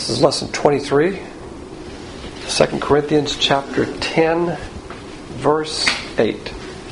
This is lesson 23, 2 Corinthians chapter 10, verse 8.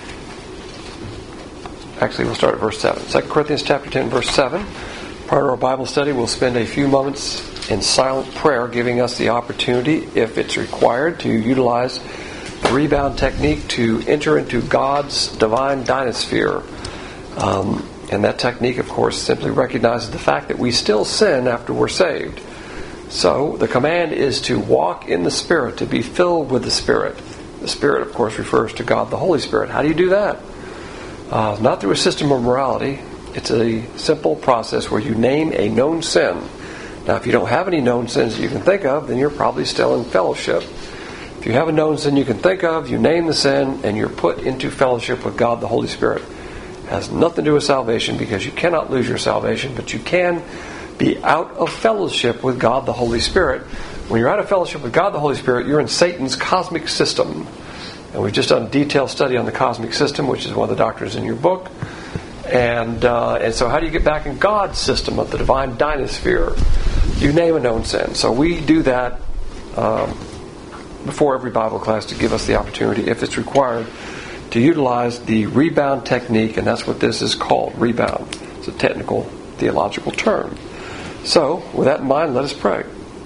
Actually, we'll start at verse 7. 2 Corinthians chapter 10, verse 7. Prior to our Bible study, we'll spend a few moments in silent prayer, giving us the opportunity, if it's required, to utilize the rebound technique to enter into God's divine dynasphere. And that technique, of course, simply recognizes the fact that we still sin after we're saved. So, the command is to walk in the Spirit, to be filled with the Spirit. The Spirit, of course, refers to God the Holy Spirit. How do you do that? Not through a system of morality. It's a simple process where you name a known sin. Now, if you don't have any known sins that you can think of, then you're probably still in fellowship. If you have a known sin you can think of, you name the sin, and you're put into fellowship with God the Holy Spirit. It has nothing to do with salvation, because you cannot lose your salvation, but you can be out of fellowship with God the Holy Spirit. When you're out of fellowship with God the Holy Spirit, you're in Satan's cosmic system. And we've just done a detailed study on the cosmic system, which is one of the doctrines in your book. And so how do you get back in God's system of the divine dynasphere? You name a known sin. So we do that before every Bible class to give us the opportunity, if it's required, to utilize the rebound technique, and that's what this is called, rebound. It's a technical theological term. So, with that in mind, let us pray.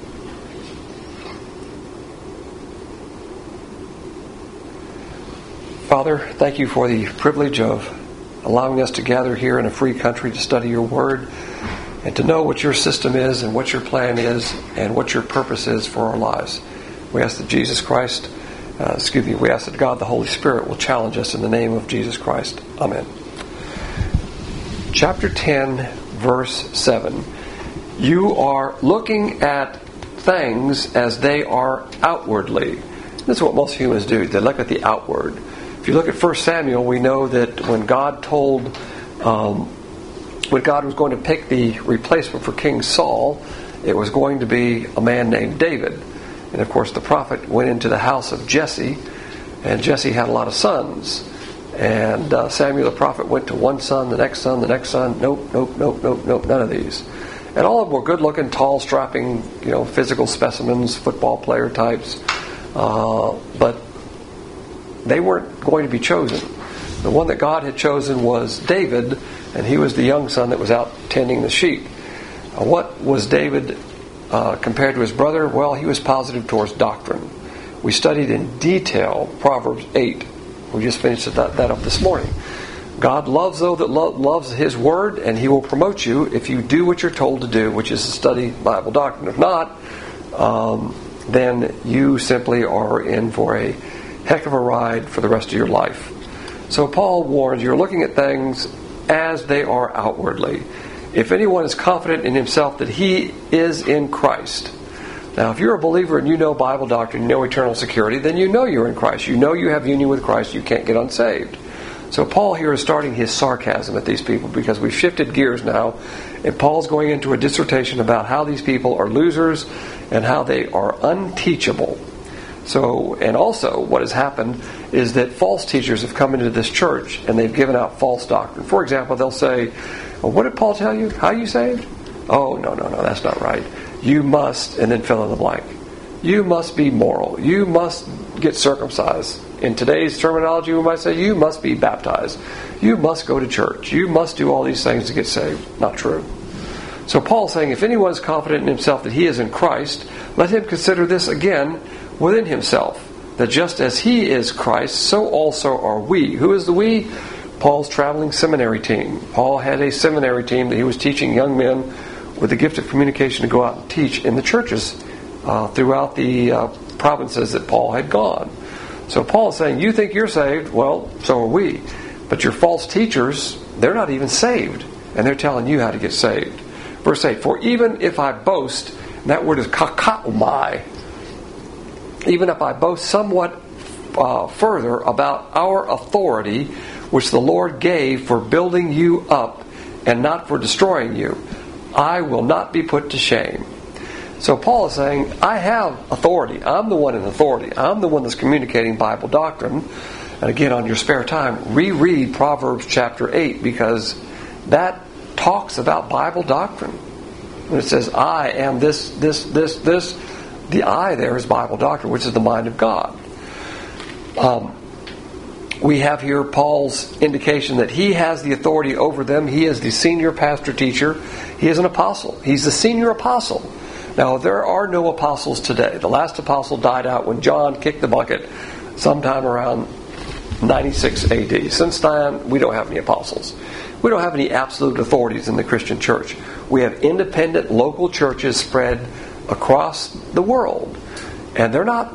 Father, thank you for the privilege of allowing us to gather here in a free country to study your word and to know what your system is and what your plan is and what your purpose is for our lives. We ask that we ask that God the Holy Spirit will challenge us in the name of Jesus Christ. Amen. Chapter 10, verse 7. You are looking at things as they are outwardly. This is what most humans do. They look at the outward. If you look at 1 Samuel, we know that when God was going to pick the replacement for King Saul, it was going to be a man named David. And of course the prophet went into the house of Jesse, and Jesse had a lot of sons. And Samuel the prophet went to one son, the next son, the next son. Nope, none of these. And all of them were good-looking, tall, strapping, physical specimens, football player types. But they weren't going to be chosen. The one that God had chosen was David, and he was the young son that was out tending the sheep. What was David compared to his brother? Well, he was positive towards doctrine. We studied in detail Proverbs 8. We just finished that up this morning. God loves those that loves His Word, and He will promote you if you do what you're told to do, which is to study Bible doctrine. If not, then you simply are in for a heck of a ride for the rest of your life. So Paul warns, you're looking at things as they are outwardly. If anyone is confident in himself that he is in Christ. Now, if you're a believer and you know Bible doctrine, you know eternal security, then you know you're in Christ. You know you have union with Christ. You can't get unsaved. So Paul here is starting his sarcasm at these people, because we've shifted gears now, and Paul's going into a dissertation about how these people are losers and how they are unteachable. So, and also what has happened is that false teachers have come into this church and they've given out false doctrine. For example, they'll say, well, what did Paul tell you? How are you saved? Oh, no, that's not right. You must, and then fill in the blank. You must be moral. You must get circumcised. In today's terminology, we might say you must be baptized. You must go to church. You must do all these things to get saved. Not true. So Paul's saying, if anyone is confident in himself that he is in Christ, let him consider this again within himself, that just as he is Christ, so also are we. Who is the we? Paul's traveling seminary team. Paul had a seminary team that he was teaching young men with the gift of communication to go out and teach in the churches throughout the provinces that Paul had gone. So Paul is saying, you think you're saved? Well, so are we. But your false teachers, they're not even saved. And they're telling you how to get saved. Verse 8, for even if I boast, and that word is kakaomai, even if I boast somewhat further about our authority, which the Lord gave for building you up and not for destroying you, I will not be put to shame. So Paul is saying, I have authority. I'm the one in authority. I'm the one that's communicating Bible doctrine. And again, on your spare time, reread Proverbs chapter 8, because that talks about Bible doctrine. When it says, I am this, the I there is Bible doctrine, which is the mind of God. We have here Paul's indication that he has the authority over them. He is the senior pastor teacher. He is an apostle. He's the senior apostle. Now, there are no apostles today. The last apostle died out when John kicked the bucket sometime around 96 AD. Since then, we don't have any apostles. We don't have any absolute authorities in the Christian church. We have independent local churches spread across the world. And they're not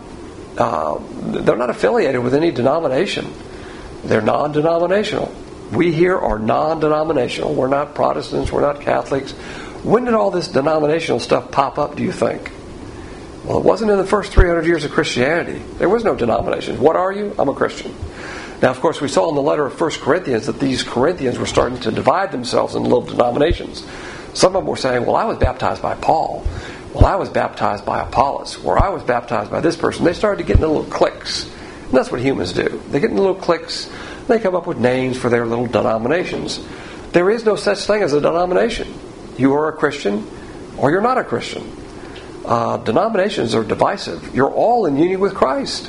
affiliated with any denomination. They're non-denominational. We here are non-denominational. We're not Protestants. We're not Catholics. When did all this denominational stuff pop up, do you think? Well, it wasn't in the first 300 years of Christianity. There was no denomination. What are you? I'm a Christian. Now, of course, we saw in the letter of 1 Corinthians that these Corinthians were starting to divide themselves into little denominations. Some of them were saying, well, I was baptized by Paul. Well, I was baptized by Apollos. Or I was baptized by this person. They started to get into little cliques. And that's what humans do. They get into little cliques. They come up with names for their little denominations. There is no such thing as a denomination. You are a Christian or you're not a Christian. Denominations are divisive. You're all in union with Christ.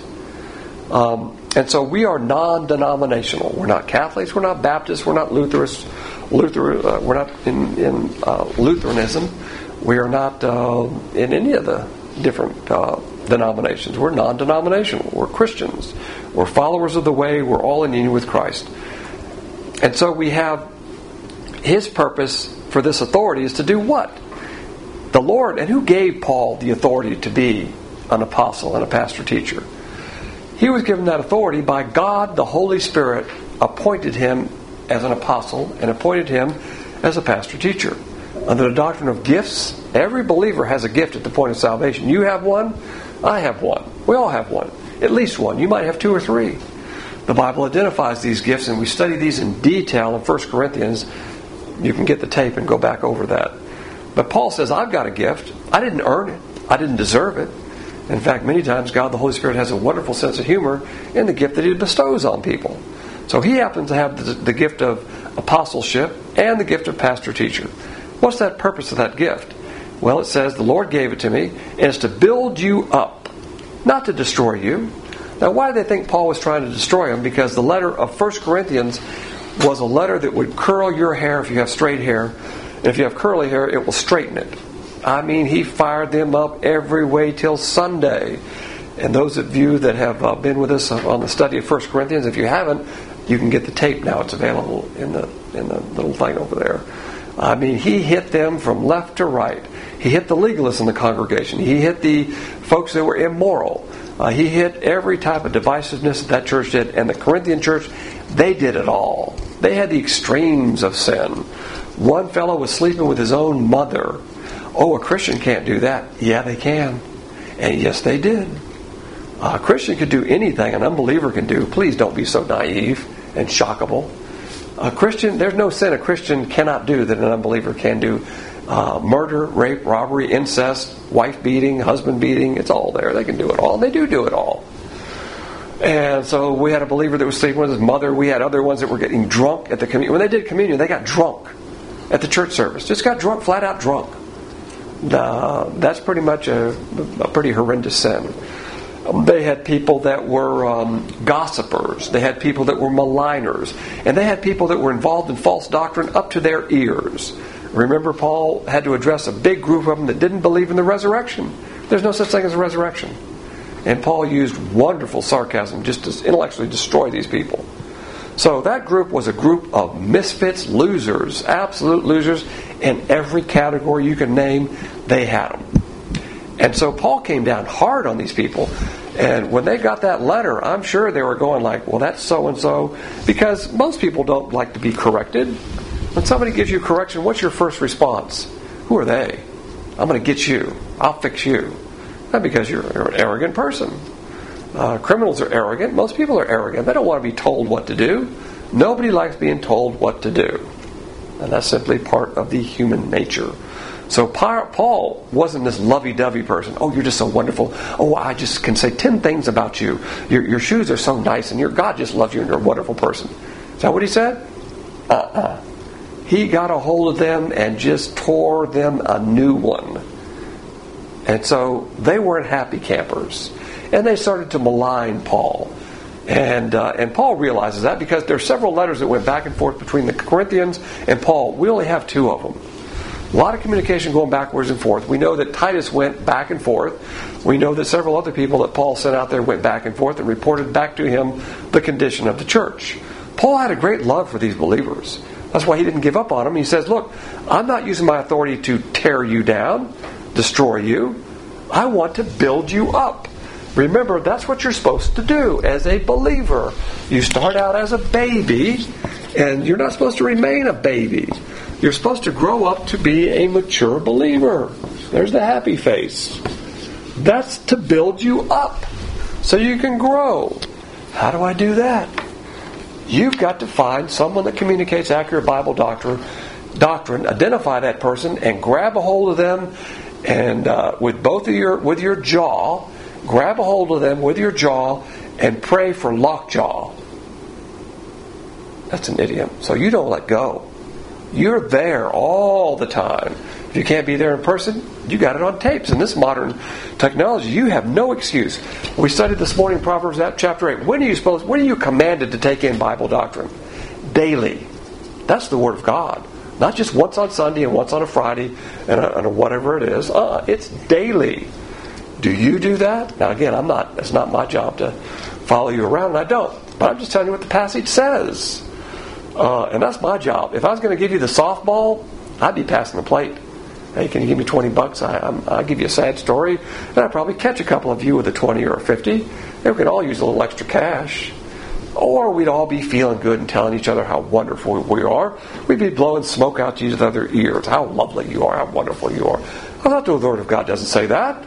And so we are non-denominational. We're not Catholics. We're not Baptists. We're not Lutherans. We're not in Lutheranism. We are not in any of the different denominations. We're non-denominational. We're Christians. We're followers of the way. We're all in union with Christ. And so we have his purpose for this authority is to do what? The Lord, and who gave Paul the authority to be an apostle and a pastor teacher? He was given that authority by God. The Holy Spirit appointed him as an apostle and appointed him as a pastor teacher. Under the doctrine of gifts, every believer has a gift at the point of salvation. You have one. I have one. We all have one. At least one. You might have two or three. The Bible identifies these gifts, and we study these in detail in 1 Corinthians. You can get the tape and go back over that. But Paul says, I've got a gift. I didn't earn it. I didn't deserve it. In fact, many times God, the Holy Spirit, has a wonderful sense of humor in the gift that He bestows on people. So He happens to have the gift of apostleship and the gift of pastor-teacher. What's that purpose of that gift? Well, it says, the Lord gave it to me, and it's to build you up, not to destroy you. Now, why do they think Paul was trying to destroy them? Because the letter of 1 Corinthians was a letter that would curl your hair if you have straight hair. And if you have curly hair, it will straighten it. I mean, he fired them up every way till Sunday. And those of you that have been with us on the study of 1 Corinthians, if you haven't, you can get the tape now. It's available in the little thing over there. I mean, he hit them from left to right. He hit the legalists in the congregation. He hit the folks that were immoral. He hit every type of divisiveness that church did. And the Corinthian church, they did it all. They had the extremes of sin. One fellow was sleeping with his own mother. Oh, a Christian can't do that. Yeah, they can. And yes, they did. A Christian could do anything an unbeliever can do. Please don't be so naive and shockable. A Christian, there's no sin a Christian cannot do that an unbeliever can do. Murder, rape, robbery, incest, wife beating, husband beating, it's all there. They can do it all. And they do it all. And so we had a believer that was sleeping with his mother. We had other ones that were getting drunk at the communion. When they did communion, they got drunk at the church service. Just got drunk, flat out drunk. That's pretty much a pretty horrendous sin. They had people that were gossipers. They had people that were maligners. And they had people that were involved in false doctrine up to their ears. Remember, Paul had to address a big group of them that didn't believe in the resurrection. There's no such thing as a resurrection. And Paul used wonderful sarcasm just to intellectually destroy these people. So that group was a group of misfits, losers, absolute losers. In every category you can name, they had them. And so Paul came down hard on these people. And when they got that letter, I'm sure they were going like, well, that's so-and-so. Because most people don't like to be corrected. When somebody gives you correction, what's your first response? Who are they? I'm going to get you. I'll fix you. Not because you're an arrogant person. Criminals are arrogant. Most people are arrogant. They don't want to be told what to do. Nobody likes being told what to do. And that's simply part of the human nature. So Paul wasn't this lovey-dovey person. Oh, you're just so wonderful. Oh, I just can say 10 things about you. Your shoes are so nice, and God just loves you, and you're a wonderful person. Is that what he said? he got a hold of them and just tore them a new one. And so they weren't happy campers. And they started to malign Paul. And Paul realizes that because there are several letters that went back and forth between the Corinthians and Paul. We only have 2 of them. A lot of communication going backwards and forth. We know that Titus went back and forth. We know that several other people that Paul sent out there went back and forth and reported back to him the condition of the church. Paul had a great love for these believers. That's why he didn't give up on them. He says, look, I'm not using my authority to tear you down, destroy you. I want to build you up. Remember, that's what you're supposed to do as a believer. You start out as a baby, and you're not supposed to remain a baby. You're supposed to grow up to be a mature believer. There's the happy face. That's to build you up so you can grow. How do I do that? You've got to find someone that communicates accurate Bible doctrine, identify that person, and grab a hold of them, and with your jaw, grab a hold of them with your jaw and pray for lockjaw. That's an idiom. So you don't let go. You're there all the time. If you can't be there in person, you got it on tapes. In this modern technology, you have no excuse. We studied this morning Proverbs chapter 8. When are you commanded to take in Bible doctrine? Daily. That's the Word of God. Not just once on Sunday and once on a Friday and whatever it is. It's daily. Do you do that? Now again, it's not my job to follow you around, and I don't. But I'm just telling you what the passage says. And that's my job. If I was going to give you the softball, I'd be passing the plate. Hey, can you give me $20? I'll give you a sad story, and I'd probably catch a couple of you with a 20 or a 50. And we could all use a little extra cash. Or we'd all be feeling good and telling each other how wonderful we are. We'd be blowing smoke out to each other's ears. How lovely you are, how wonderful you are. I thought the Word of God doesn't say that.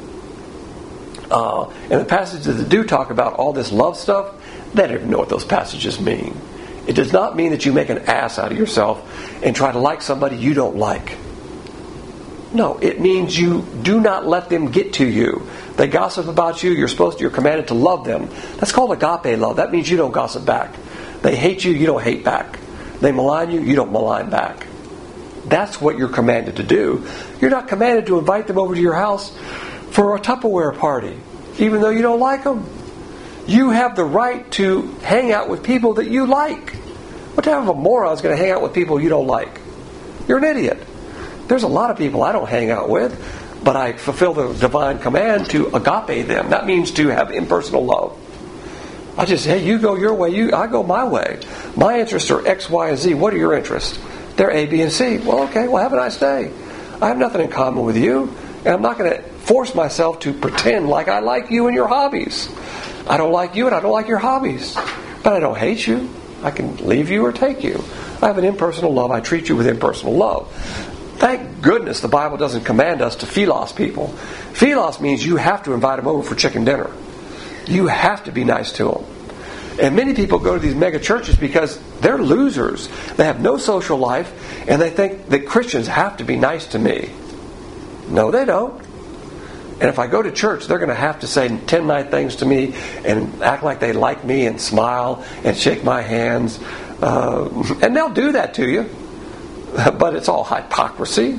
And the passages that do talk about all this love stuff, they don't even know what those passages mean. It does not mean that you make an ass out of yourself and try to like somebody you don't like. No, it means you do not let them get to you. They gossip about you, you're commanded to love them. That's called agape love. That means you don't gossip back. They hate you, you don't hate back. They malign you, you don't malign back. That's what you're commanded to do. You're not commanded to invite them over to your house for a Tupperware party, even though you don't like them. You have the right to hang out with people that you like. What type of a moron is going to hang out with people you don't like? You're an idiot. There's a lot of people I don't hang out with, but I fulfill the divine command to agape them. That means to have impersonal love. I just say, hey, you go your way, I go my way. My interests are X, Y, and Z. What are your interests? They're A, B, and C. Well, okay, well, have a nice day. I have nothing in common with you, and I'm not going to force myself to pretend like I like you and your hobbies. I don't like you and I don't like your hobbies. But I don't hate you. I can leave you or take you. I have an impersonal love. I treat you with impersonal love. Thank goodness the Bible doesn't command us to philos people. Philos means you have to invite them over for chicken dinner. You have to be nice to them. And many people go to these mega churches because they're losers. They have no social life, and they think that Christians have to be nice to me. No, they don't. And if I go to church, they're going to have to say 10 nice things to me and act like they like me and smile and shake my hands. And they'll do that to you. But it's all hypocrisy.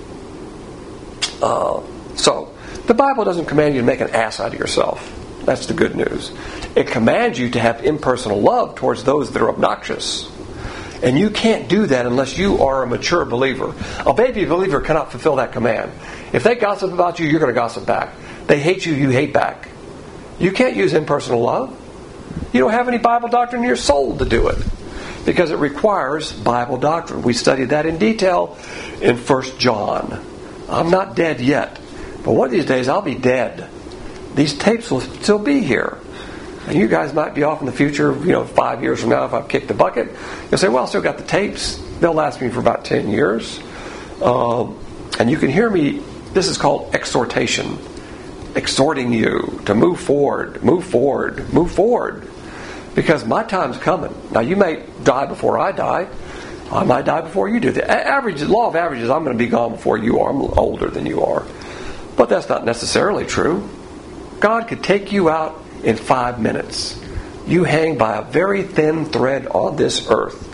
So, the Bible doesn't command you to make an ass out of yourself. That's the good news. It commands you to have impersonal love towards those that are obnoxious. And you can't do that unless you are a mature believer. A baby believer cannot fulfill that command. If they gossip about you, you're going to gossip back. They hate you, you hate back. You can't use impersonal love. You don't have any Bible doctrine in your soul to do it. Because it requires Bible doctrine. We studied that in detail in 1 John. I'm not dead yet. But one of these days I'll be dead. These tapes will still be here. And you guys might be off in the future, 5 years from now if I've kicked the bucket. You'll say, well, I still got the tapes. They'll last me for about 10 years. And you can hear me, this is called exhortation. Exhorting you to move forward, move forward, move forward. Because my time's coming. Now, you may die before I die. I might die before you do. The law of averages, I'm going to be gone before you are. I'm older than you are. But that's not necessarily true. God could take you out in 5 minutes. You hang by a very thin thread on this earth.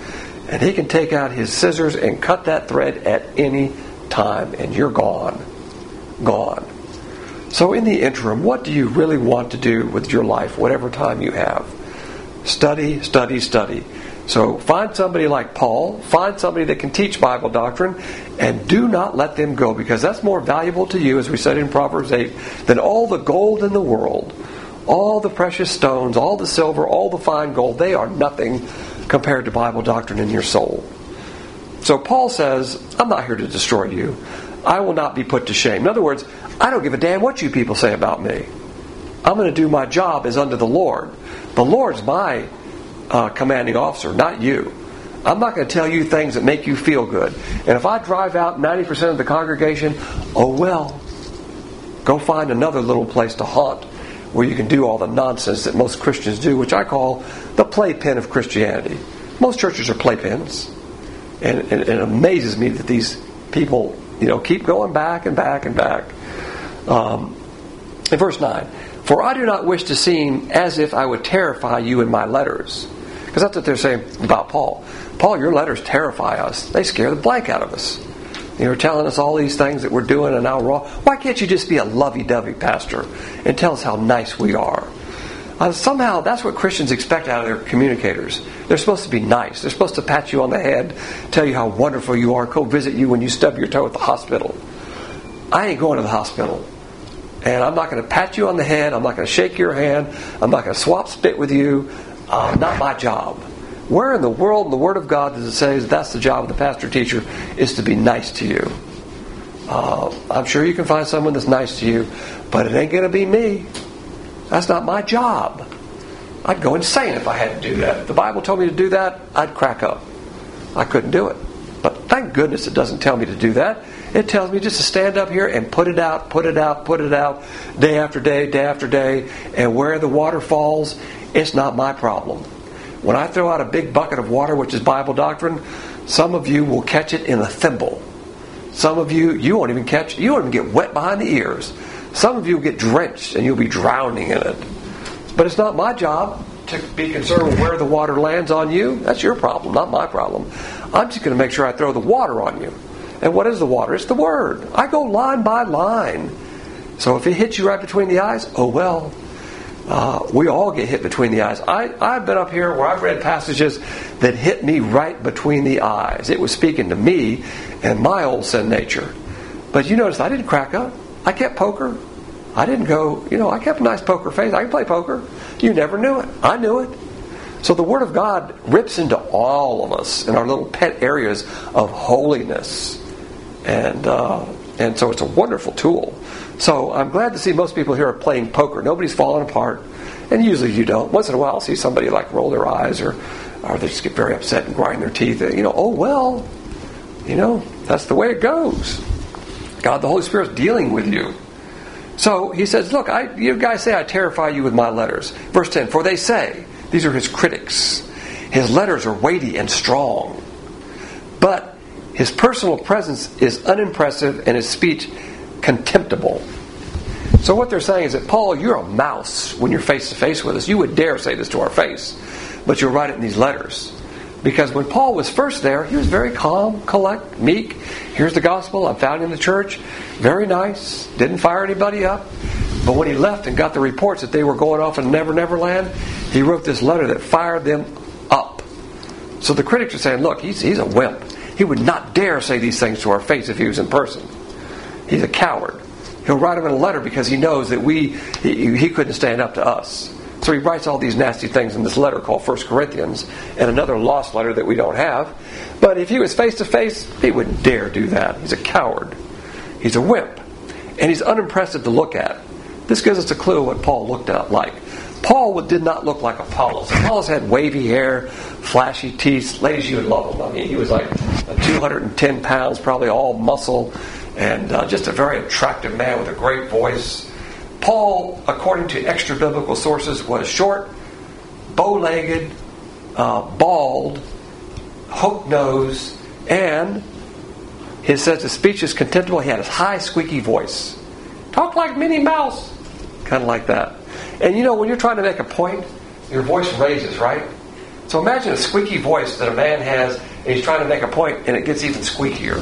And he can take out his scissors and cut that thread at any time, and you're gone. Gone. So in the interim, what do you really want to do with your life, whatever time you have? Study, study, study. So find somebody like Paul, find somebody that can teach Bible doctrine, and do not let them go, because that's more valuable to you, as we said in Proverbs 8, than all the gold in the world, all the precious stones, all the silver, all the fine gold. They are nothing compared to Bible doctrine in your soul. So Paul says, I'm not here to destroy you. I will not be put to shame. In other words, I don't give a damn what you people say about me. I'm going to do my job as unto the Lord. The Lord's my commanding officer, not you. I'm not going to tell you things that make you feel good. And if I drive out 90% of the congregation, oh well. Go find another little place to haunt where you can do all the nonsense that most Christians do, which I call the playpen of Christianity. Most churches are playpens. And it amazes me that these people, keep going back and back and back. In verse 9, for I do not wish to seem as if I would terrify you in my letters. Because that's what they're saying about Paul. Paul, your letters terrify us. They scare the blank out of us. You're telling us all these things that we're doing and how wrong. Why can't you just be a lovey-dovey pastor and tell us how nice we are? Somehow that's what Christians expect out of their communicators. They're supposed to be nice. They're supposed to pat you on the head, tell you how wonderful you are, go visit you when you stub your toe at the hospital. I ain't going to the hospital. And I'm not going to pat you on the head. I'm not going to shake your hand. I'm not going to swap spit with you. Not my job. Where in the world, in the Word of God, does it say that's the job of the pastor-teacher, is to be nice to you? I'm sure you can find someone that's nice to you, but it ain't going to be me. That's not my job. I'd go insane if I had to do that. If the Bible told me to do that, I'd crack up. I couldn't do it. But thank goodness it doesn't tell me to do that. It tells me just to stand up here and put it out, day after day, day after day. And where the water falls, it's not my problem. When I throw out a big bucket of water, which is Bible doctrine, some of you will catch it in a thimble. Some of you won't even catch, you won't even get wet behind the ears. Some of you will get drenched and you'll be drowning in it. But it's not my job to be concerned with where the water lands on you. That's your problem, not my problem. I'm just going to make sure I throw the water on you. And what is the water? It's the Word. I go line by line. So if it hits you right between the eyes, oh well. We all get hit between the eyes. I've been up here where I've read passages that hit me right between the eyes. It was speaking to me and my old sin nature. But you notice I didn't crack up. I kept poker. I didn't go, I kept a nice poker face. I can play poker. You never knew it. I knew it. So the Word of God rips into all of us in our little pet areas of holiness. And so it's a wonderful tool. So I'm glad to see most people here are playing poker. Nobody's falling apart. And usually you don't. Once in a while I'll see somebody like roll their eyes or they just get very upset and grind their teeth. Oh well. That's the way it goes. God, the Holy Spirit's dealing with you. So he says, look, you guys say I terrify you with my letters. Verse 10, for they say, these are his critics, his letters are weighty and strong. But his personal presence is unimpressive and his speech contemptible. So what they're saying is that, Paul, you're a mouse when you're face to face with us. You would dare say this to our face, but you'll write it in these letters. Because when Paul was first there, he was very calm, collect, meek. Here's the gospel. I'm found in the church. Very nice. Didn't fire anybody up. But when he left and got the reports that they were going off in Never Never Land, he wrote this letter that fired them up. So the critics are saying, look, he's a wimp. He would not dare say these things to our face if he was in person. He's a coward. He'll write them in a letter because he knows that he couldn't stand up to us. So he writes all these nasty things in this letter called 1 Corinthians and another lost letter that we don't have. But if he was face to face, he wouldn't dare do that. He's a coward. He's a wimp. And he's unimpressive to look at. This gives us a clue what Paul looked at like. Paul did not look like Apollos. Apollos had wavy hair, flashy teeth. Ladies, you would love him. I mean, he was like 210 pounds, probably all muscle, and just a very attractive man with a great voice. Paul, according to extra-biblical sources, was short, bow-legged, bald, hook-nosed, and it says his speech is contemptible. He had a high, squeaky voice. Talk like Minnie Mouse. Kind of like that. And when you're trying to make a point, your voice raises, right? So imagine a squeaky voice that a man has, and he's trying to make a point, and it gets even squeakier.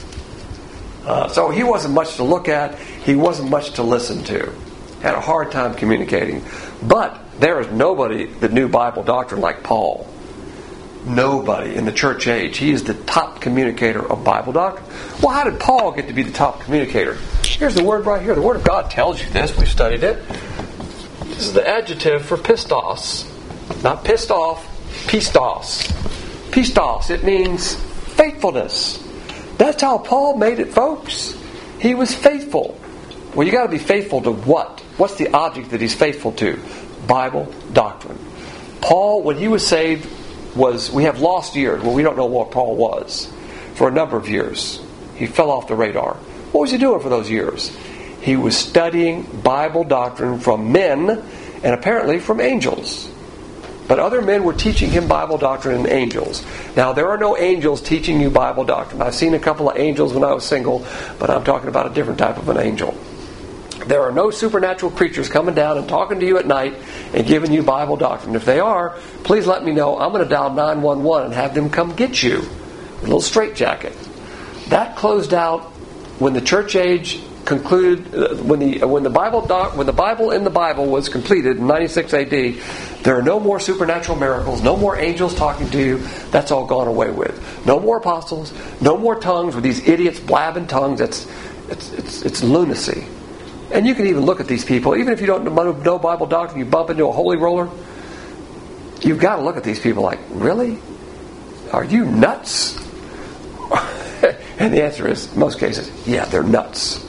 So he wasn't much to look at. He wasn't much to listen to. Had a hard time communicating. But there is nobody that knew Bible doctrine like Paul. Nobody in the church age. He is the top communicator of Bible doctrine. Well, how did Paul get to be the top communicator? Here's the word right here. The Word of God tells you this. We've studied it. This is the adjective for pistos. Not pissed off, pistos. Pistos, it means faithfulness. That's how Paul made it, folks. He was faithful. Well, you got to be faithful to what? What's the object that he's faithful to? Bible doctrine. Paul, when he was saved, we have lost years. Well, we don't know what Paul was for a number of years. He fell off the radar. What was he doing for those years? He was studying Bible doctrine from men and apparently from angels. But other men were teaching him Bible doctrine and angels. Now, there are no angels teaching you Bible doctrine. I've seen a couple of angels when I was single, but I'm talking about a different type of an angel. There are no supernatural creatures coming down and talking to you at night and giving you Bible doctrine. If they are, please let me know. I'm going to dial 911 and have them come get you. A little straitjacket. That closed out when the church age concluded. When the Bible in the Bible was completed in 96 A.D. There are no more supernatural miracles, no more angels talking to you. That's all gone away with. No more apostles, no more tongues with these idiots blabbing tongues. It's lunacy. And you can even look at these people, even if you don't know Bible doctrine, you bump into a holy roller, you've got to look at these people like, really? Are you nuts? And the answer is, in most cases, yeah, they're nuts.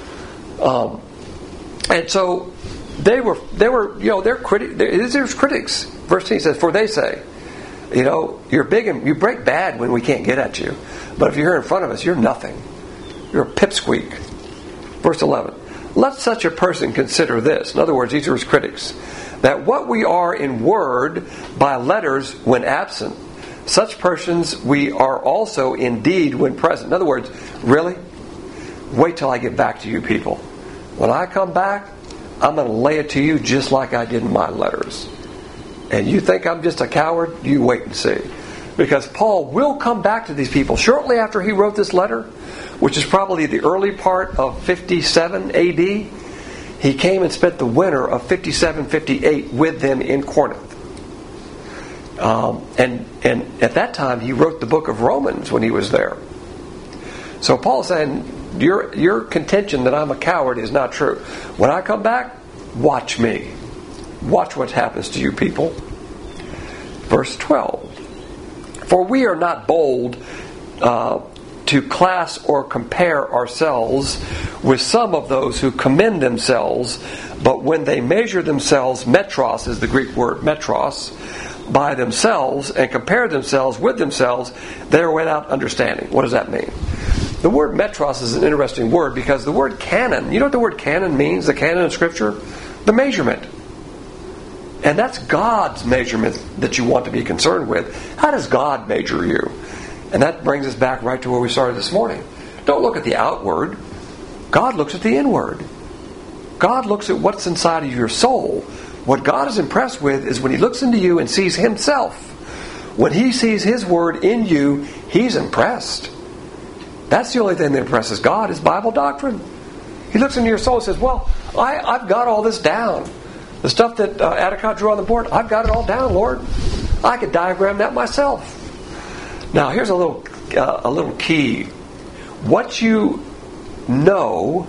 And so there's critics. Verse 10 says, for they say, you're big and you break bad when we can't get at you. But if you're here in front of us, you're nothing. You're a pipsqueak. Verse 11. Let such a person consider this. In other words, these are his critics. That what we are in word by letters when absent, such persons we are also in deed when present. In other words, really? Wait till I get back to you people. When I come back, I'm going to lay it to you just like I did in my letters. And you think I'm just a coward? You wait and see. Because Paul will come back to these people shortly after he wrote this letter, which is probably the early part of 57 A.D. He came and spent the winter of 57-58 with them in Corinth. And at that time, he wrote the book of Romans when he was there. So Paul's saying, your contention that I'm a coward is not true. When I come back, watch me. Watch what happens to you people. Verse 12. For we are not bold to class or compare ourselves with some of those who commend themselves, but when they measure themselves, metros is the Greek word, metros, by themselves and compare themselves with themselves, they are without understanding. What does that mean? The word metros is an interesting word because the word canon, you know what the word canon means, the canon of Scripture? The measurement. And that's God's measurement that you want to be concerned with. How does God measure you? And that brings us back right to where we started this morning. Don't look at the outward. God looks at the inward. God looks at what's inside of your soul. What God is impressed with is when He looks into you and sees Himself. When He sees His Word in you, He's impressed. That's the only thing that impresses God is Bible doctrine. He looks into your soul and says, well, I've got all this down. The stuff that Atticott drew on the board, I've got it all down, Lord. I could diagram that myself. Now, here's a little key. What you know,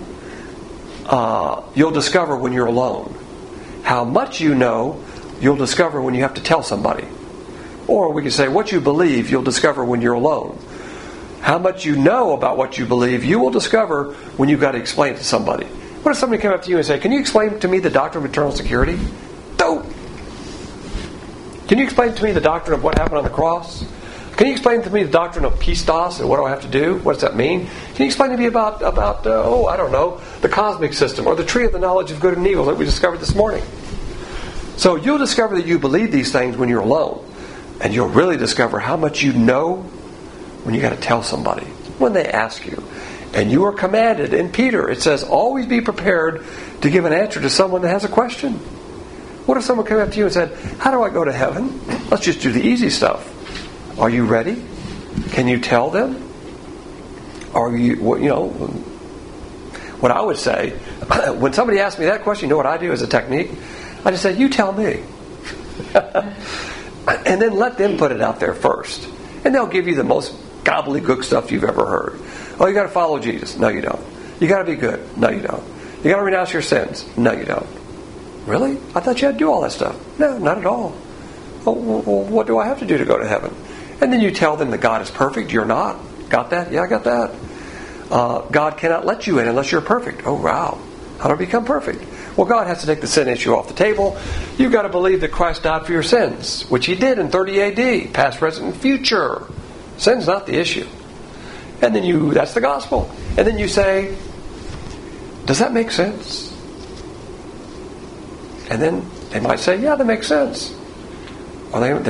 you'll discover when you're alone. How much you know, you'll discover when you have to tell somebody. Or we can say, what you believe, you'll discover when you're alone. How much you know about what you believe, you will discover when you've got to explain it to somebody. What if somebody came up to you and said, can you explain to me the doctrine of eternal security? Don't. Can you explain to me the doctrine of what happened on the cross? Can you explain to me the doctrine of pistos and what do I have to do? What does that mean? Can you explain to me about I don't know, the cosmic system or the tree of the knowledge of good and evil that we discovered this morning? So you'll discover that you believe these things when you're alone. And you'll really discover how much you know when you got to tell somebody, when they ask you. And you are commanded, in Peter, it says, always be prepared to give an answer to someone that has a question. What if someone came up to you and said, how do I go to heaven? Let's just do the easy stuff. Are you ready? Can you tell them? Or what I would say, when somebody asks me that question, you know what I do as a technique? I just say, you tell me. And then let them put it out there first. And they'll give you the most gobbledygook stuff you've ever heard. Oh, you got to follow Jesus. No, you don't. You got to be good. No, you don't. You got to renounce your sins. No, you don't. Really? I thought you had to do all that stuff. No, not at all. Well, what do I have to do to go to heaven? And then you tell them that God is perfect. You're not. Got that? Yeah, I got that. God cannot let you in unless you're perfect. Oh, wow. How do I become perfect? Well, God has to take the sin issue off the table. You've got to believe that Christ died for your sins, which He did in 30 AD, past, present, and future. Sin's not the issue. And then that's the gospel. And then you say, does that make sense? And then they might say, yeah, that makes sense. Or in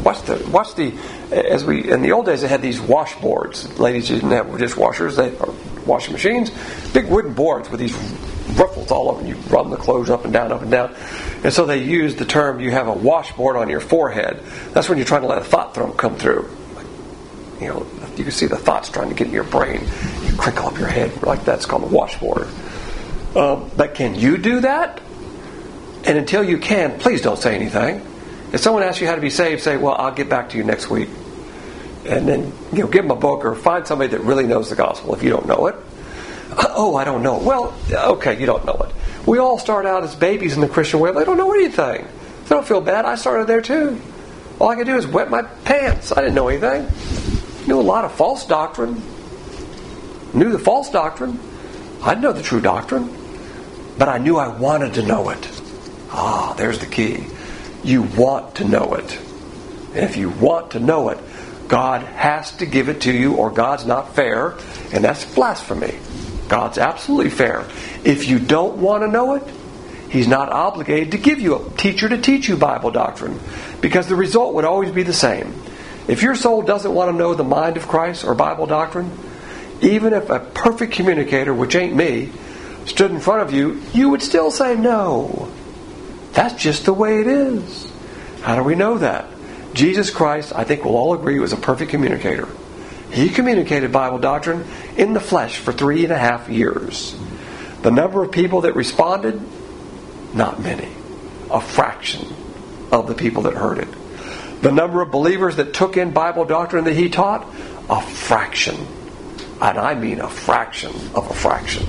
the old days they had these washboards. Ladies didn't have dishwashers, or washing machines. Big wooden boards with these ruffles all over, and you run the clothes up and down, up and down. And so they used the term, you have a washboard on your forehead. That's when you're trying to let a thought come through. You can see the thoughts trying to get in your brain. You crinkle up your head like that. It's called a washboard. But can you do that? And until you can, please don't say anything. If someone asks you how to be saved, say, well, I'll get back to you next week. And then give them a book or find somebody that really knows the gospel if you don't know it. Oh, I don't know. Well, okay, you don't know it. We all start out as babies in the Christian way. They don't know anything. They don't feel bad. I started there too. All I could do is wet my pants. I didn't know anything. Knew a lot of false doctrine. Knew the false doctrine. I didn't know the true doctrine. But I knew I wanted to know it. There's the key. You want to know it. And if you want to know it, God has to give it to you, or God's not fair, and that's blasphemy. God's absolutely fair. If you don't want to know it, He's not obligated to give you a teacher to teach you Bible doctrine, because the result would always be the same. If your soul doesn't want to know the mind of Christ or Bible doctrine, even if a perfect communicator, which ain't me, stood in front of you, you would still say no. That's just the way it is. How do we know that? Jesus Christ, I think we'll all agree, was a perfect communicator. He communicated Bible doctrine in the flesh for 3.5 years. The number of people that responded, not many. A fraction of the people that heard it. The number of believers that took in Bible doctrine that He taught, a fraction. And I mean a fraction of a fraction.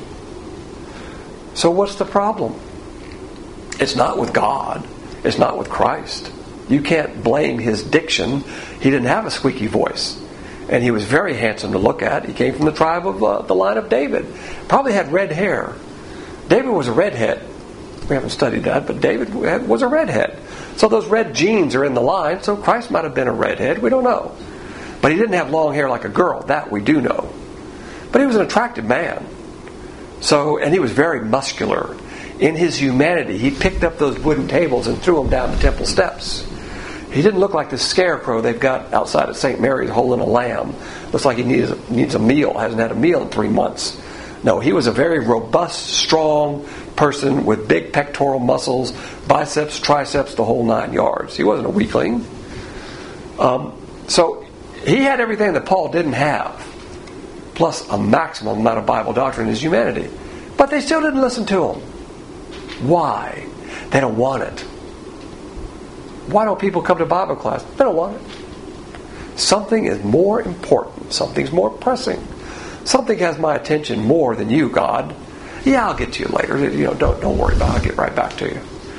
So what's the problem? It's not with God. It's not with Christ. You can't blame His diction. He didn't have a squeaky voice. And He was very handsome to look at. He came from the tribe of the line of David. Probably had red hair. David was a redhead. We haven't studied that, but David was a redhead. So those red genes are in the line, so Christ might have been a redhead. We don't know. But He didn't have long hair like a girl. That we do know. But He was an attractive man. And He was very muscular. In His humanity, He picked up those wooden tables and threw them down the temple steps. He didn't look like the scarecrow they've got outside of St. Mary's holding a lamb. Looks like he needs a meal. Hasn't had a meal in 3 months. No, he was a very robust, strong person with big pectoral muscles, biceps, triceps, the whole 9 yards. He wasn't a weakling. So he had everything that Paul didn't have, plus a maximum amount of Bible doctrine in his humanity. But they still didn't listen to him. Why? They don't want it. Why don't people come to Bible class? They don't want it. Something is more important. Something's more pressing. Something has my attention more than you, God. Yeah, I'll get to you later. Don't worry about it. I'll get right back to you.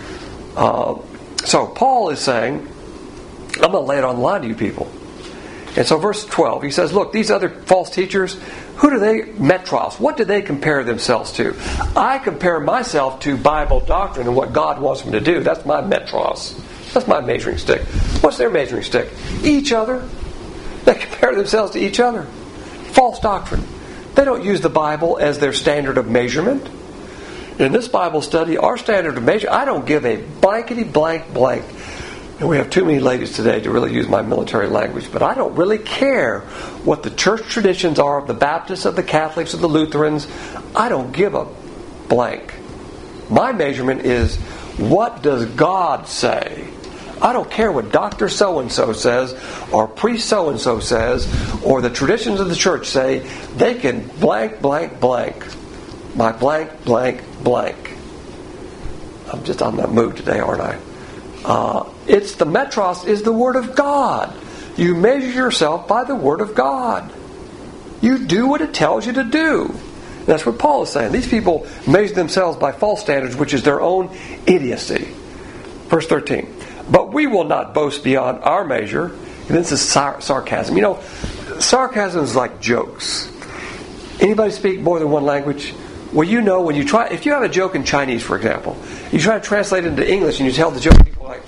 So Paul is saying, I'm going to lay it on the line to you people. And so verse 12, he says, look, these other false teachers, who do they, metros, what do they compare themselves to? I compare myself to Bible doctrine and what God wants me to do. That's my metros. That's my measuring stick. What's their measuring stick? Each other. They compare themselves to each other. False doctrine. They don't use the Bible as their standard of measurement. In this Bible study, our standard of measurement, I don't give a blankety blank blank. And we have too many ladies today to really use my military language, but I don't really care what the church traditions are of the Baptists, of the Catholics, of the Lutherans. I don't give a blank. My measurement is, what does God say I don't care what Dr. So-and-so says, or priest so-and-so says, or the traditions of the church say, they can blank, blank, blank. My blank, blank, blank. I'm just on that mood today, aren't I? It's the metros is the Word of God. You measure yourself by the Word of God. You do what it tells you to do. That's what Paul is saying. These people measure themselves by false standards, which is their own idiocy. Verse 13. But we will not boast beyond our measure. And this is sarcasm. You know, sarcasm is like jokes. Anybody speak more than one language? Well, you know, when you try, if you have a joke in Chinese, for example, you try to translate it into English and you tell the joke, people are like,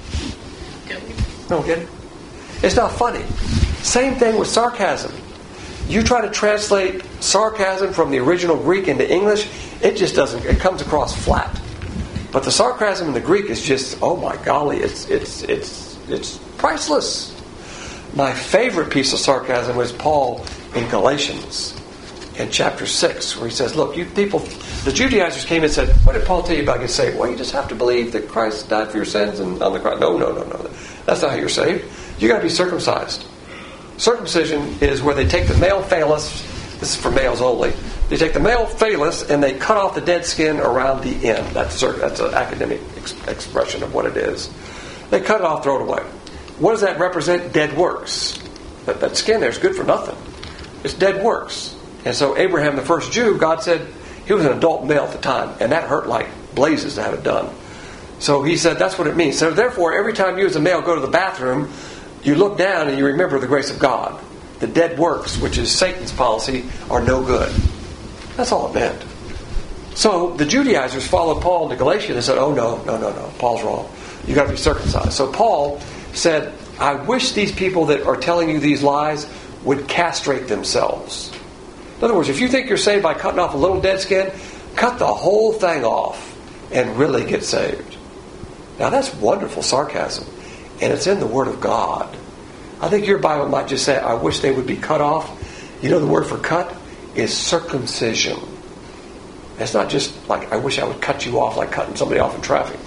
no, get it? It's not funny. Same thing with sarcasm. You try to translate sarcasm from the original Greek into English, it just doesn't, it comes across flat. But the sarcasm in the Greek is just, oh my golly, it's priceless. My favorite piece of sarcasm was Paul in Galatians in chapter 6, where he says, look, you people, the Judaizers came and said, what did Paul tell you about getting saved? Well, you just have to believe that Christ died for your sins and on the cross. No. That's not how you're saved. You got to be circumcised. Circumcision is where they take the male phallus, this is for males only, they take the male phallus and they cut off the dead skin around the end. That's an academic expression of what it is. They cut it off, throw it away. What does that represent? Dead works. That skin there is good for nothing. It's dead works. And so Abraham, the first Jew, God said he was an adult male at the time, and that hurt like blazes to have it done. So he said that's what it means. So therefore, every time you as a male go to the bathroom, you look down and you remember the grace of God. The dead works, which is Satan's policy, are no good. That's all it meant. So the Judaizers followed Paul into Galatia and said, oh no, Paul's wrong. You've got to be circumcised. So Paul said, I wish these people that are telling you these lies would castrate themselves. In other words, if you think you're saved by cutting off a little dead skin, cut the whole thing off and really get saved. Now that's wonderful sarcasm. And it's in the Word of God. I think your Bible might just say, I wish they would be cut off. You know the word for cut is circumcision. It's not just like, I wish I would cut you off like cutting somebody off in traffic.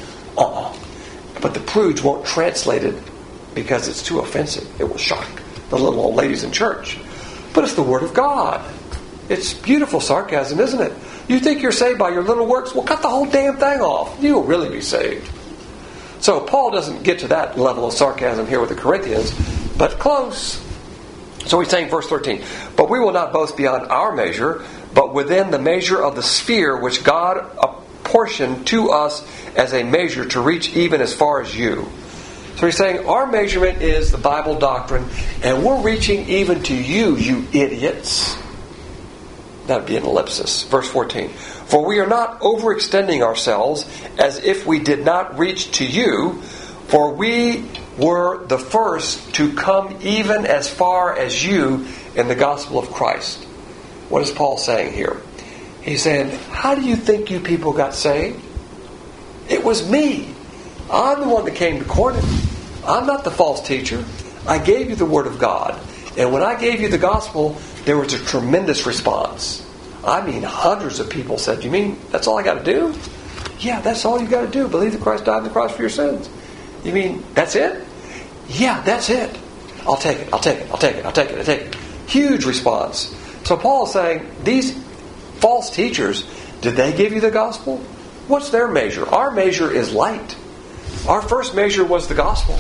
But the prudes won't translate it because it's too offensive. It will shock the little old ladies in church. But it's the Word of God. It's beautiful sarcasm, isn't it? You think you're saved by your little works? Well, cut the whole damn thing off. You'll really be saved. So Paul doesn't get to that level of sarcasm here with the Corinthians, but close. So he's saying, verse 13, but we will not boast beyond our measure, but within the measure of the sphere which God apportioned to us as a measure to reach even as far as you. So he's saying our measurement is the Bible doctrine, and we're reaching even to you, you idiots. That would be an ellipsis. Verse 14. For we are not overextending ourselves as if we did not reach to you, for we were the first to come even as far as you in the gospel of Christ. What is Paul saying here? He's saying, how do you think you people got saved? It was me. I'm the one that came to Corinth. I'm not the false teacher. I gave you the Word of God. And when I gave you the gospel, there was a tremendous response. I mean, hundreds of people said, you mean that's all I got to do? Yeah, that's all you got to do. Believe that Christ died on the cross for your sins. You mean that's it? Yeah, that's it. I'll take it. Huge response. So Paul is saying, these false teachers, did they give you the gospel? What's their measure? Our measure is light. Our first measure was the gospel.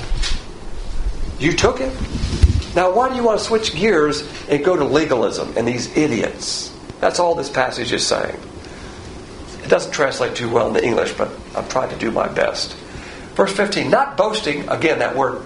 You took it. Now, why do you want to switch gears and go to legalism and these idiots? That's all this passage is saying. It doesn't translate too well into English, but I'm trying to do my best. Verse 15, not boasting, again that word,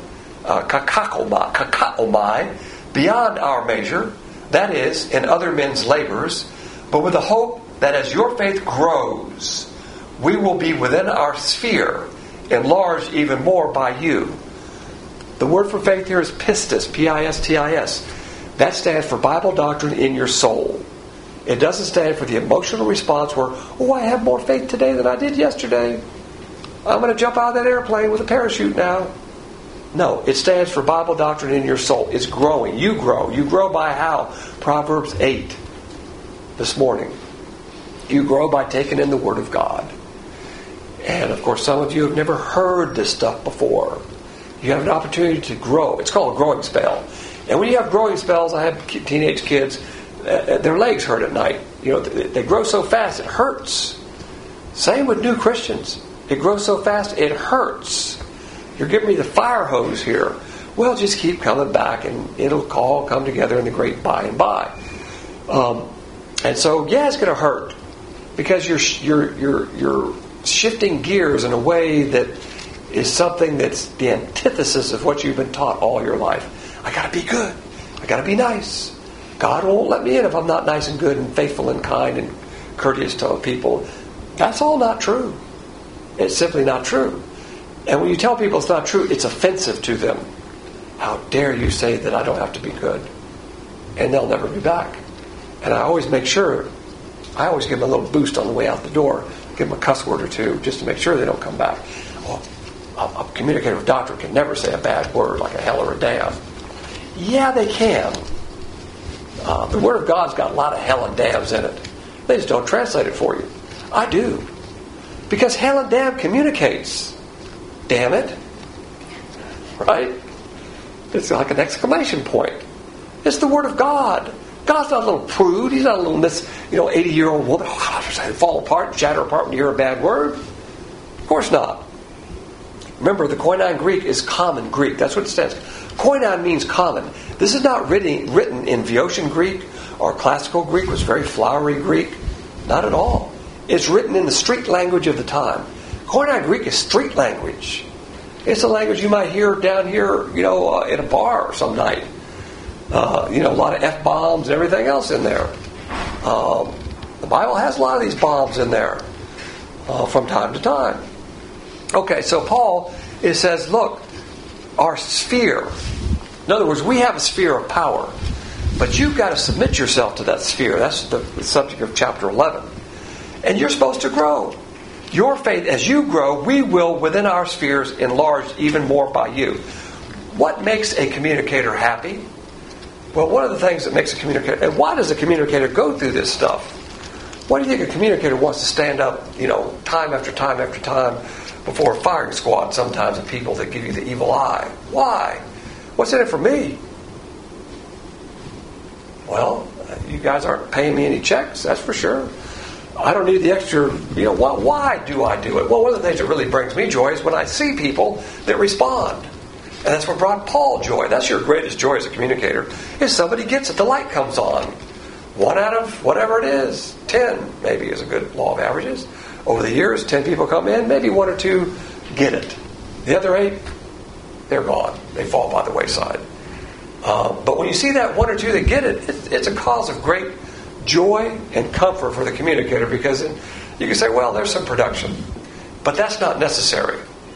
kakaomai, beyond our measure, that is, in other men's labors, but with the hope that as your faith grows, we will be within our sphere, enlarged even more by you. The word for faith here is pistis, P-I-S-T-I-S. That stands for Bible doctrine in your soul. It doesn't stand for the emotional response where, oh, I have more faith today than I did yesterday. I'm going to jump out of that airplane with a parachute now. No, it stands for Bible doctrine in your soul. It's growing. You grow. You grow by how? Proverbs 8 this morning. You grow by taking in the Word of God. And, of course, some of you have never heard this stuff before. You have an opportunity to grow. It's called a growing spell. And when you have growing spells, I have teenage kids, their legs hurt at night. They grow so fast, it hurts. Same with new Christians. It grows so fast, it hurts. You're giving me the fire hose here. Well, just keep coming back, and it'll all come together in the great by and by. And so, yeah, it's going to hurt because you're shifting gears in a way that is something that's the antithesis of what you've been taught all your life. I got to be good. I got to be nice. God won't let me in if I'm not nice and good and faithful and kind and courteous to people. That's all not true. It's simply not true. And when you tell people it's not true, it's offensive to them. How dare you say that I don't have to be good? And they'll never be back. And I always make sure, I always give them a little boost on the way out the door. Give them a cuss word or two just to make sure they don't come back. Well, a communicator of doctrine can never say a bad word like a hell or a damn. Yeah, they can. The Word of God's got a lot of hell and damns in it. They just don't translate it for you. I do. Because hell and damn communicates. Damn it. Right? It's like an exclamation point. It's the Word of God. God's not a little prude. He's not a little 80-year-old woman. Fall apart and shatter apart when you hear a bad word. Of course not. Remember, the Koine Greek is common Greek. That's what it says. Koine means common. This is not written in Phoenician Greek or classical Greek. It was very flowery Greek. Not at all. It's written in the street language of the time. Koine Greek is street language. It's a language you might hear down here, in a bar some night. A lot of F-bombs and everything else in there. The Bible has a lot of these bombs in there from time to time. Okay, so Paul, it says, look, our sphere. In other words, we have a sphere of power. But you've got to submit yourself to that sphere. That's the subject of chapter 11. And you're supposed to grow. Your faith, as you grow, we will, within our spheres, enlarge even more by you. What makes a communicator happy? Well, one of the things that makes a communicator... And why does a communicator go through this stuff? Why do you think a communicator wants to stand up, time after time after time before a firing squad sometimes of people that give you the evil eye? Why? What's in it for me? Well, you guys aren't paying me any checks, that's for sure. I don't need the extra, why do I do it? Well, one of the things that really brings me joy is when I see people that respond. And that's what brought Paul joy. That's your greatest joy as a communicator. If somebody gets it, the light comes on. 1 out of whatever it is, 10 maybe is a good law of averages. Over the years, 10 people come in, maybe 1 or 2 get it. The other 8, they're gone. They fall by the wayside. But when you see that 1 or 2 that get it, it's a cause of great joy and comfort for the communicator, because you can say, well, there's some production. But that's not necessary.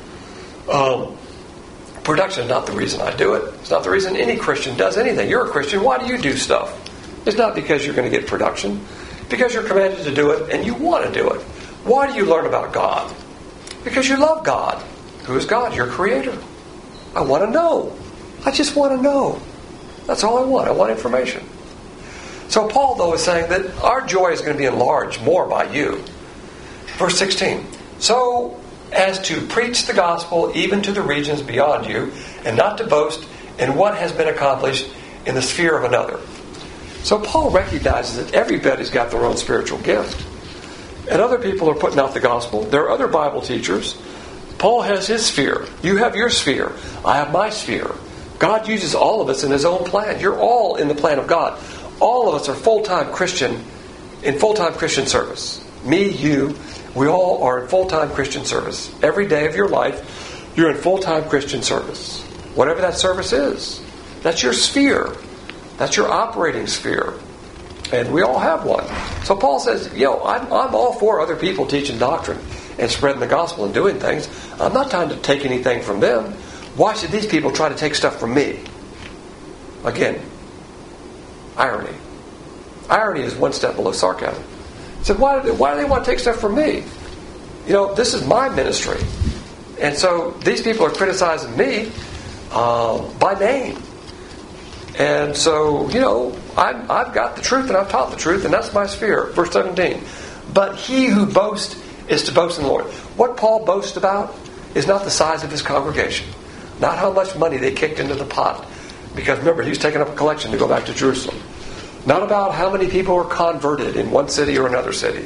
Production is not the reason I do it. It's not the reason any Christian does anything. You're a Christian. Why do you do stuff? It's not because you're going to get production. Because you're commanded to do it and you want to do it. Why do you learn about God? Because you love God. Who is God? Your Creator. I want to know. I just want to know. That's all I want. I want information. So Paul, though, is saying that our joy is going to be enlarged more by you. Verse 16. So as to preach the gospel even to the regions beyond you, and not to boast in what has been accomplished in the sphere of another. So Paul recognizes that everybody's got their own spiritual gift. And other people are putting out the gospel. There are other Bible teachers. Paul has his sphere. You have your sphere. I have my sphere. God uses all of us in His own plan. You're all in the plan of God. All of us are full-time Christian, in full-time Christian service. Me, you, we all are in full-time Christian service. Every day of your life, you're in full-time Christian service. Whatever that service is. That's your sphere. That's your operating sphere. And we all have one. So Paul says, I'm all for other people teaching doctrine and spreading the gospel and doing things. I'm not trying to take anything from them. Why should these people try to take stuff from me? Again, irony. Irony is one step below sarcasm. He said, why do they want to take stuff from me? This is my ministry. And so these people are criticizing me by name. And so, I've got the truth and I've taught the truth, and that's my sphere. Verse 17. But he who boasts is to boast in the Lord. What Paul boasts about is not the size of his congregation. Not how much money they kicked into the pot. Because remember, he was taking up a collection to go back to Jerusalem. Not about how many people were converted in one city or another city.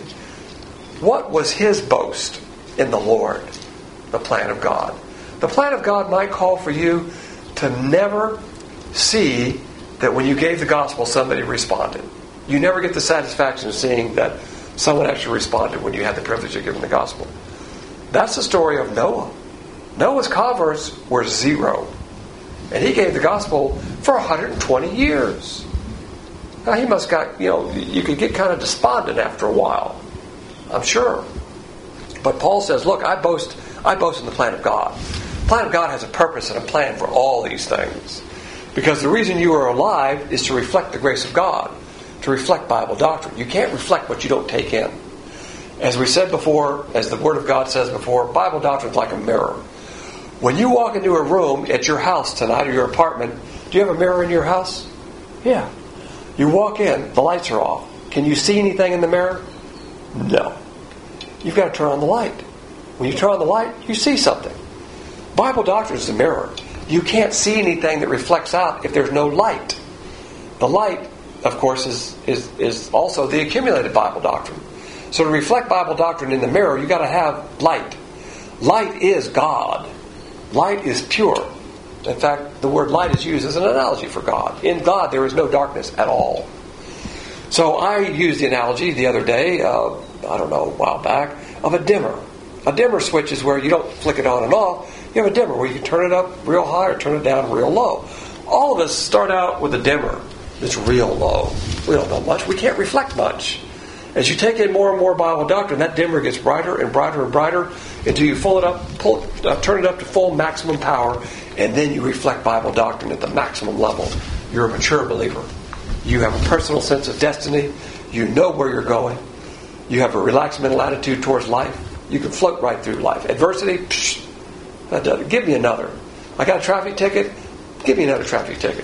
What was his boast in the Lord? The plan of God. The plan of God might call for you to never see that when you gave the gospel, somebody responded. You never get the satisfaction of seeing that someone actually responded when you had the privilege of giving the gospel. That's the story of Noah. Noah's converts were 0. And he gave the gospel for 120 years. Now he must got, you could get kind of despondent after a while. I'm sure. But Paul says, look, I boast in the plan of God. The plan of God has a purpose and a plan for all these things. Because the reason you are alive is to reflect the grace of God. To reflect Bible doctrine. You can't reflect what you don't take in. As we said before, as the Word of God says before, Bible doctrine is like a mirror. When you walk into a room at your house tonight or your apartment, do you have a mirror in your house? Yeah. You walk in, the lights are off. Can you see anything in the mirror? No. You've got to turn on the light. When you turn on the light, you see something. Bible doctrine is a mirror. You can't see anything that reflects out if there's no light. The light, of course, is also the accumulated Bible doctrine. So to reflect Bible doctrine in the mirror, you've got to have light. Light is God. Light is pure. In fact, the word light is used as an analogy for God. In God, there is no darkness at all. So I used the analogy the other day, a while back, of a dimmer. A dimmer switch is where you don't flick it on and off. You have a dimmer where you can turn it up real high or turn it down real low. All of us start out with a dimmer that's real low. We don't know much. We can't reflect much. As you take in more and more Bible doctrine, that dimmer gets brighter and brighter and brighter until you turn it up to full maximum power, and then you reflect Bible doctrine at the maximum level. You're a mature believer. You have a personal sense of destiny. You know where you're going. You have a relaxed mental attitude towards life. You can float right through life. Adversity, that does it. Give me another. I got a traffic ticket. Give me another traffic ticket.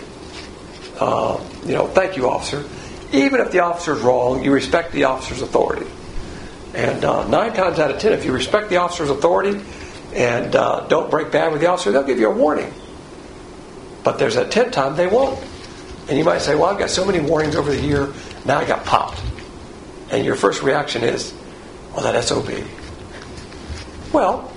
Thank you, officer. Even if the officer's wrong, you respect the officer's authority. And 9 times out of 10, if you respect the officer's authority and don't break bad with the officer, they'll give you a warning. But there's that 10th time they won't. And you might say, well, I've got so many warnings over the year, now I got popped. And your first reaction is, well, that SOB. Well,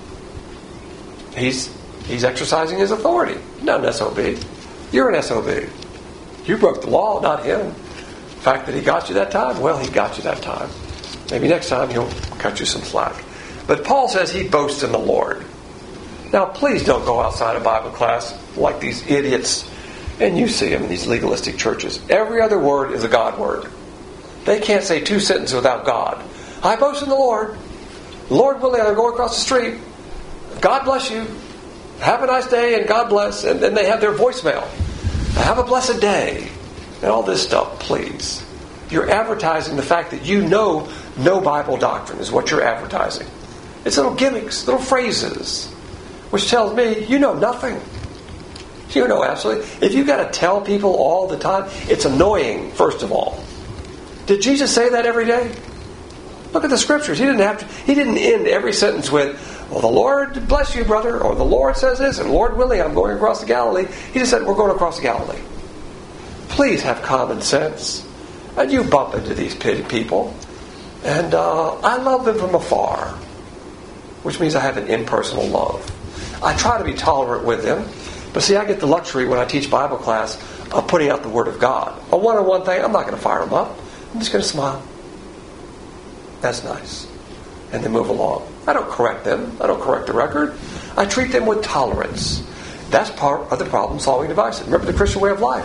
he's exercising his authority, not an SOB. You're an SOB. You broke the law, not him. The fact that he got you that time, well, he got you that time. Maybe next time he'll cut you some slack. But Paul says he boasts in the Lord. Now, please don't go outside of Bible class like these idiots, and you see them in these legalistic churches. Every other word is a God word. They can't say 2 sentences without God. I boast in the Lord. Lord willing, I'm going across the street. God bless you. Have a nice day and God bless. And then they have their voicemail. Have a blessed day. And all this stuff, please. You're advertising the fact that you know no Bible doctrine is what you're advertising. It's little gimmicks, little phrases, which tells me you know nothing. You know absolutely. If you've got to tell people all the time, it's annoying, first of all. Did Jesus say that every day? Look at the scriptures. He didn't end every sentence with, well, the Lord bless you, brother, or the Lord says this, and Lord willing, I'm going across the Galilee. He just said, we're going across the Galilee. Please have common sense. And you bump into these people. And I love them from afar, which means I have an impersonal love. I try to be tolerant with them. But see, I get the luxury when I teach Bible class of putting out the Word of God. A one-on-one thing, I'm not going to fire them up. I'm just going to smile. That's nice. And then move along. I don't correct them. I don't correct the record. I treat them with tolerance. That's part of the problem-solving device. Remember the Christian way of life.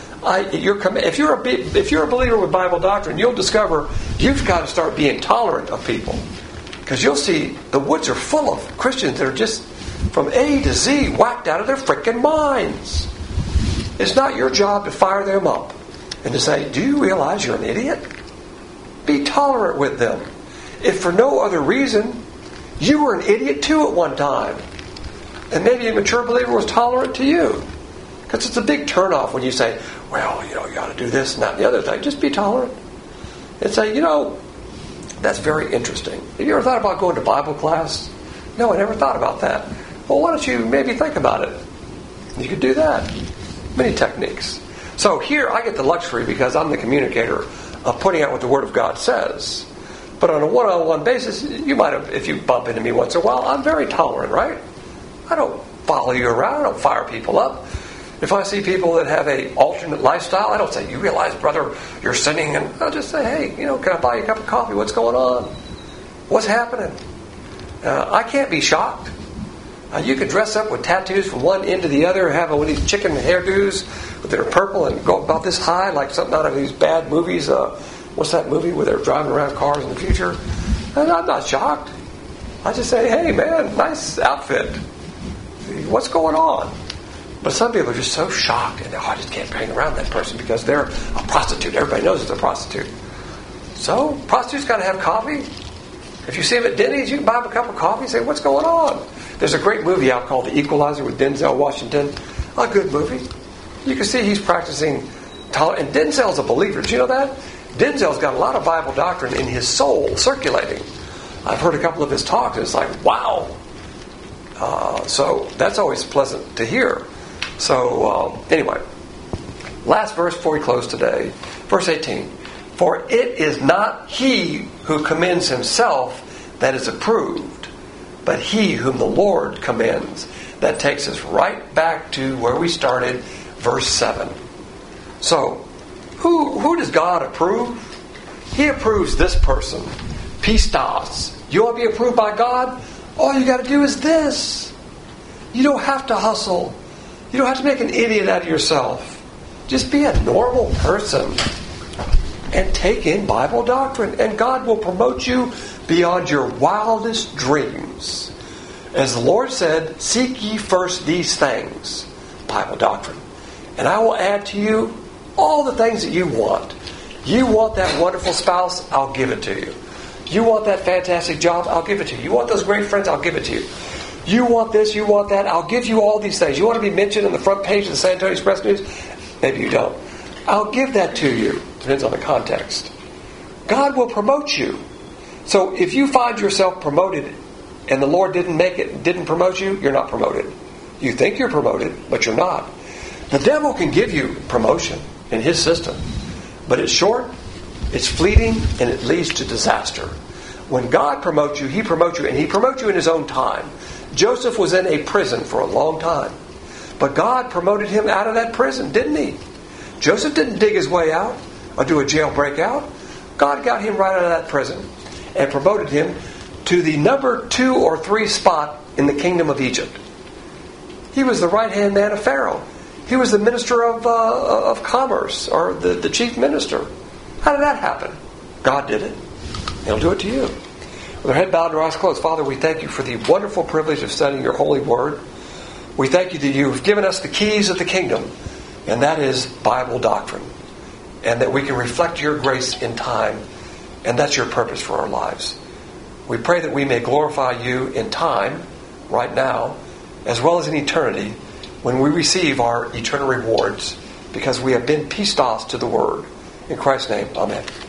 If you're a believer with Bible doctrine, you'll discover you've got to start being tolerant of people. Because you'll see the woods are full of Christians that are just from A to Z whacked out of their freaking minds. It's not your job to fire them up and to say, do you realize you're an idiot? Be tolerant with them. If for no other reason, you were an idiot too at one time. And maybe a mature believer was tolerant to you. Because it's a big turnoff when you say, well, you got to do this and that and the other thing. Just be tolerant. And say, that's very interesting. Have you ever thought about going to Bible class? No, I never thought about that. Well, why don't you maybe think about it? You could do that. Many techniques. So here I get the luxury, because I'm the communicator, of putting out what the Word of God says. But on a one-on-one basis, you might have, if you bump into me once in a while, I'm very tolerant, right? I don't follow you around. I don't fire people up. If I see people that have an alternate lifestyle, I don't say, you realize, brother, you're sinning. And I'll just say, hey, can I buy you a cup of coffee? What's going on? What's happening? I can't be shocked. You could dress up with tattoos from one end to the other, have one of these chicken hairdos that are purple and go about this high like something out of these bad movies. What's that movie where they're driving around cars in the future? And I'm not shocked. I just say, hey, man, nice outfit. What's going on? But some people are just so shocked, and I just can't hang around that person because they're a prostitute. Everybody knows it's a prostitute. So, prostitutes got to have coffee. If you see them at Denny's, you can buy them a cup of coffee and say, what's going on? There's a great movie out called The Equalizer with Denzel Washington. A good movie. You can see he's practicing tolerance. And Denzel's a believer. Did you know that? Denzel's got a lot of Bible doctrine in his soul circulating. I've heard a couple of his talks, and it's like, wow. So that's always pleasant to hear. So, anyway. Last verse before we close today. Verse 18. For it is not he who commends himself that is approved, but he whom the Lord commends. That takes us right back to where we started, verse 7. So, who does God approve? He approves this person, pistos. You want to be approved by God? All you got to do is this. You don't have to hustle. You don't have to make an idiot out of yourself. Just be a normal person and take in Bible doctrine, and God will promote you beyond your wildest dreams. As the Lord said, seek ye first these things, Bible doctrine, and I will add to you all the things that you want. You want that wonderful spouse? I'll give it to you. You want that fantastic job? I'll give it to you. You want those great friends? I'll give it to you. You want this? You want that? I'll give you all these things. You want to be mentioned on the front page of the San Antonio Express News? Maybe you don't. I'll give that to you. Depends on the context. God will promote you. So if you find yourself promoted and the Lord didn't promote you, you're not promoted. You think you're promoted, but you're not. The devil can give you promotion in his system, but it's short, it's fleeting, and it leads to disaster. When God promotes you, He promotes you, and He promotes you in His own time. Joseph was in a prison for a long time, but God promoted him out of that prison, didn't He? Joseph didn't dig his way out or do a jailbreak out. God got him right out of that prison and promoted him to the number 2 or 3 spot in the kingdom of Egypt. He was the right-hand man of Pharaoh. He was the minister of commerce, or the chief minister. How did that happen? God did it. He'll do it to you. With our head bowed and our eyes closed, Father, we thank you for the wonderful privilege of studying your holy word. We thank you that you've given us the keys of the kingdom, and that is Bible doctrine, and that we can reflect your grace in time, and that's your purpose for our lives. We pray that we may glorify you in time, right now, as well as in eternity, when we receive our eternal rewards, because we have been pistos to the word. In Christ's name, amen.